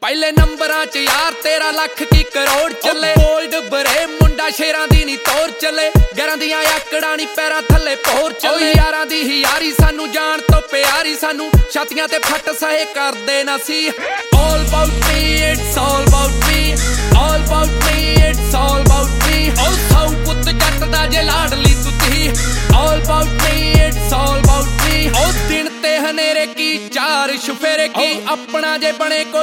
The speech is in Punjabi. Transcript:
ਪਹਿਲੇ ਨੰਬਰਾਂ 'ਚ ਯਾਰ ਤੇਰਾ ਲੱਖ ਕੀ ਕਰੋੜ ਚੱਲੇ। ਗੋਲਡ ਬਰੇ ਮੁੰਡਾ ਸ਼ੇਰਾਂ ਦੀ ਨੀ ਤੋਰ ਚੱਲੇ। ਗਰਾਂ ਦੀਆਂ ਆਕੜਾਂ ਨੀ ਪੈਰਾਂ ਥੱਲੇ ਪੋਰ ਚੱਲੇ। ਯਾਰਾਂ ਦੀ ਹੀ ਯਾਰੀ ਸਾਨੂੰ ਜਾਣ ਤੋਂ ਪਿਆਰੀ ਸਾਨੂੰ ਛਾਤੀਆਂ ਤੇ ਫੱਟ ਸਹੇ ਕਰਦੇ ਨਾ ਸੀ। All about me, it's all about me, all about me, it's all about me। ਉਹ ਸੌ ਪੁੱਤ ਜੱਟ ਦਾ ਜੇ ਲਾਡਲੀ ਤੁੱਤੀ। All about me, it's all about me। ਉਹ ਦਿਨ ਤੇ ਹਨੇਰੇ ਕੀ ਚਾਰ ਸ਼ੁਫੇਰੇ ਕੀ ਆਪਣਾ ਜੇ ਬਣੇ ਕੋਈ